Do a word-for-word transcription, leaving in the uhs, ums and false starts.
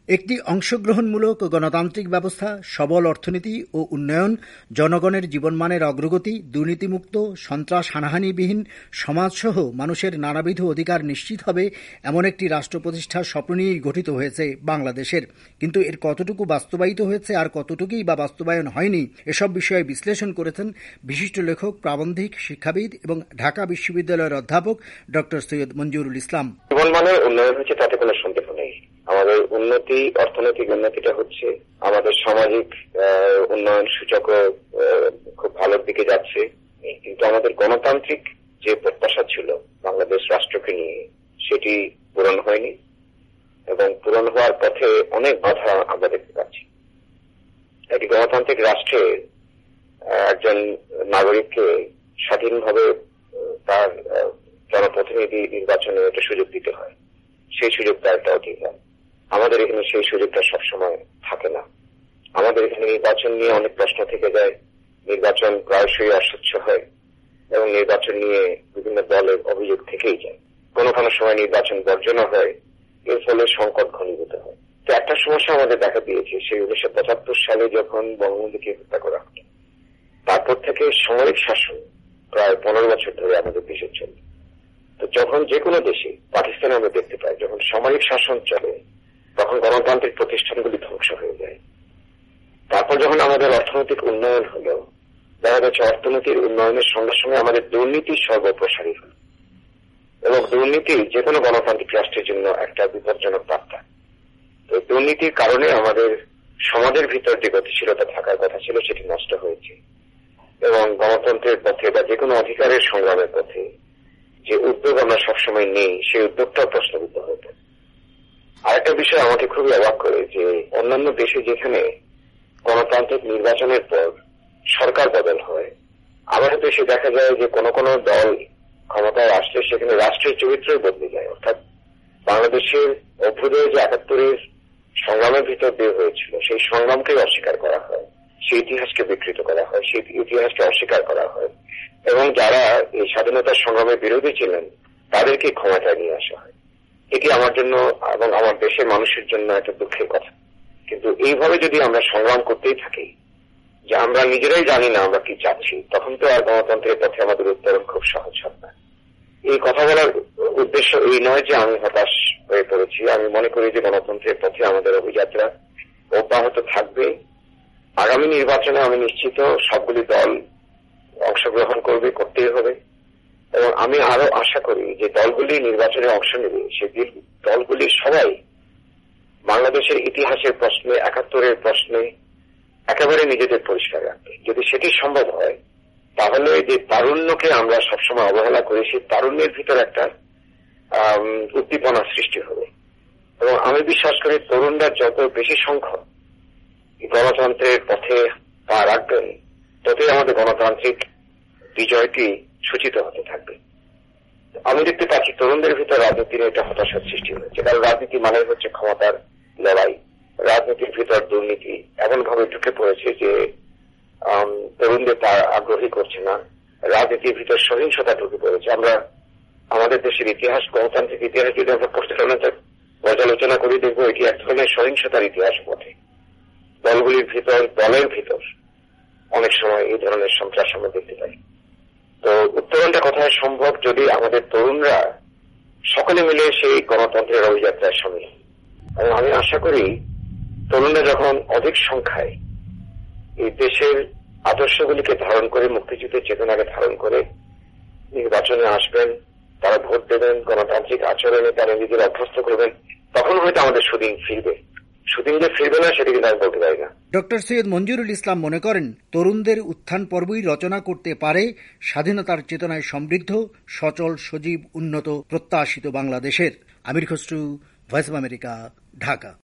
একটি অংশগ্রহণমূলক গণতান্ত্রিক ব্যবস্থা, সবল অর্থনীতি ও উন্নয়ন, জনগণের জীবনমানের অগ্রগতি, দুর্নীতিমুক্ত, সন্ত্রাস হানাহানিবিহীন সমাজসহ মানুষের নানাবিধ অধিকার নিশ্চিত হবে এমন একটি রাষ্ট্র প্রতিষ্ঠার স্বপ্ন নিয়েই গঠিত হয়েছে বাংলাদেশের। কিন্তু এর কতটুকু বাস্তবায়িত হয়েছে আর কতটুকুই বা বাস্তবায়ন হয়নি, এসব বিষয়ে বিশ্লেষণ করেছেন বিশিষ্ট লেখক, প্রাবন্ধিক, শিক্ষাবিদ এবং ঢাকা বিশ্ববিদ্যালয়ের অধ্যাপক ডক্টর সৈয়দ মঞ্জুরুল ইসলাম। জীবনমানের উন্নয়ন হচ্ছে, তাতে কোনো সন্দেহ নেই। আমাদের উন্নতি, অর্থনৈতিক উন্নতিটা হচ্ছে, আমাদের সামাজিক উন্নয়ন সূচকও খুব ভালোর দিকে যাচ্ছে। কিন্তু আমাদের গণতান্ত্রিক যে প্রত্যাশা ছিল বাংলাদেশ রাষ্ট্রকে নিয়ে, সেটি পূরণ হয়নি এবং পূরণ হওয়ার পথে অনেক বাধা আমরা দেখতে পাচ্ছি। একটি গণতান্ত্রিক রাষ্ট্রে একজন নাগরিককে স্বাধীনভাবে তার জনপ্রতিনিধি নির্বাচনে একটা সুযোগ দিতে হয়। সেই সুযোগটা একটা অধিকার। আমাদের এখানে সেই সুযোগটা সবসময় থাকে না। আমাদের এখানে নির্বাচন নিয়ে অনেক প্রশ্ন থেকে যায়। নির্বাচন প্রায়শই অস্বচ্ছ হয় এবং নির্বাচন নিয়ে বিভিন্ন দলের অভিযোগ থেকেই যায়। কোনো কোনো সময় নির্বাচন বর্জন হয়, এর ফলে সংকট ঘনীভূত হয়। তো একটা সমস্যা আমাদের দেখা দিয়েছে, সেই উনিশশো পঁচাত্তর সালে যখন বঙ্গবন্ধুকে হত্যা করা হলো, তারপর থেকে সামরিক শাসন প্রায় পনেরো বছর ধরে আমাদের দেশে চলে। তো যখন যে কোনো দেশে, পাকিস্তানে আমরা দেখতে পাই, যখন সামরিক শাসন চলে তখন গণতান্ত্রিক প্রতিষ্ঠানগুলি ধ্বংস হয়ে যায়। তারপর যখন আমাদের অর্থনৈতিক উন্নয়ন হলো, দেখা যাচ্ছে অর্থনীতির উন্নয়নের সঙ্গে সঙ্গে আমাদের দুর্নীতি সর্বপ্রসারী হল এবং দুর্নীতি যে কোনো গণতান্ত্রিক রাষ্ট্রের জন্য একটা বিপজ্জনক বার্তা। তো দুর্নীতির কারণে আমাদের সমাজের ভিতর যে গতিশীলতা থাকার কথা ছিল, সেটি নষ্ট হয়েছে এবং গণতন্ত্রের পথে বা যে কোনো অধিকারের সংগ্রামের পথে যে উদ্যোগ আমরা সবসময় নেই, সেই উদ্যোগটাও প্রশ্নবিদ্ধ হয়ে পড়ে। আরেকটা বিষয় আমাকে খুবই অবাক করে যে অন্যান্য দেশে যেখানে গণতান্ত্রিক নির্বাচনের পর সরকার বদল হয়, আমাদের দেশে দেখা যায় যে কোনো কোনো দল ক্ষমতায় আসলে সেখানে রাষ্ট্রের চরিত্রই বদলে যায়। অর্থাৎ বাংলাদেশের অভ্যুদয় যে একাত্তরের সংগ্রামের ভিতর দিয়ে হয়েছিল, সেই সংগ্রামকে অস্বীকার করা হয়, সেই ইতিহাসকে বিকৃত করা হয়, সেই ইতিহাসকে অস্বীকার করা হয় এবং যারা এই স্বাধীনতার সংগ্রামের বিরোধী ছিলেন তাদেরকে ক্ষমতায় নিয়ে আসা হয়। এটি আমার জন্য এবং আমার দেশের মানুষের জন্য একটা দুঃখের কথা। কিন্তু এইভাবে যদি আমরা সংগ্রাম করতেই থাকি যে আমরা নিজেরাই জানি না আমরা কি চাচ্ছি, তখন তো আর গণতন্ত্রের পথে আমাদের উত্তরণ খুব সহজ হবে না। এই কথা বলার উদ্দেশ্য এই নয় যে আমি হতাশ হয়ে পড়েছি। আমি মনে করি যে গণতন্ত্রের পথে আমাদের অভিযাত্রা অব্যাহত থাকবে। আগামী নির্বাচনে আমি নিশ্চিত সবগুলি দল অংশগ্রহণ করবে, করতেই হবে এবং আমি আরো আশা করি যে দলগুলি নির্বাচনে অংশ নেবে, সেই দলগুলি সবাই বাংলাদেশের ইতিহাসের প্রশ্নে, একাত্তরের প্রশ্নে একেবারে নিজেদের পরিষ্কার রাখবে। যদি সেটি সম্ভব হয়, তাহলে যে তারুণ্যকে আমরা সবসময় অবহেলা করি, সেই তারুণ্যের ভিতর একটা উদ্দীপনা সৃষ্টি হবে এবং আমি বিশ্বাস করি তরুণরা যত বেশি সংখ্যক গণতন্ত্রের পথে পা রাখবেন, ততই আমাদের গণতান্ত্রিক বিজয়টি সূচিত হতে থাকবে। আমি দেখতে পাচ্ছি তরুণদের ভিতর রাজনীতির একটা হতাশার সৃষ্টি হয়েছে, কারণ রাজনীতি মানে হচ্ছে ক্ষমতার লড়াই। রাজনীতির ভিতর দুর্নীতি এমন ভাবে ঢুকে পড়েছে যে তরুণদের তা আগ্রহী করছে না। রাজনীতির ভিতর সহিংসতা ঢুকে পড়েছে। আমরা আমাদের দেশের ইতিহাস, গণতান্ত্রিক ইতিহাস যদি আমরা পর্যালোচনা করি, দেখবো এটি এক ধরনের সহিংসতার ইতিহাস বটে। দলগুলির ভিতর, দলের ভিতর অনেক সময় এই ধরনের সন্ত্রাস আমরা দেখতে পাই। তো উত্তরণটা কোথায় সম্ভব, যদি আমাদের তরুণরা সকলে মিলে সেই গণতন্ত্রের অভিযাত্রায় সামিল। এবং আমি আশা করি তরুণরা যখন অধিক সংখ্যায় এই দেশের আদর্শগুলিকে ধারণ করে, মুক্তিযুদ্ধের চেতনাকে ধারণ করে নির্বাচনে আসবেন, তারা ভোট দেবেন, গণতান্ত্রিক আচরণে তারা নিজেদের অভ্যস্ত করবেন, তখন হয়তো আমাদের সুদিন ফিরবে। সুদিন যে ফিরবে না, সেটা কিন্তু আমি বলতে পারি না। ডক্টর সৈয়দ মঞ্জুরুল ইসলাম মনে করেন, তরুণদের উত্থান পর্বই রচনা করতে পারে স্বাধীনতার চেতনায় সমৃদ্ধ, সচল, সজীব, উন্নত, প্রত্যাশিত বাংলাদেশের। Amir Khasru, voice of America, Dhaka.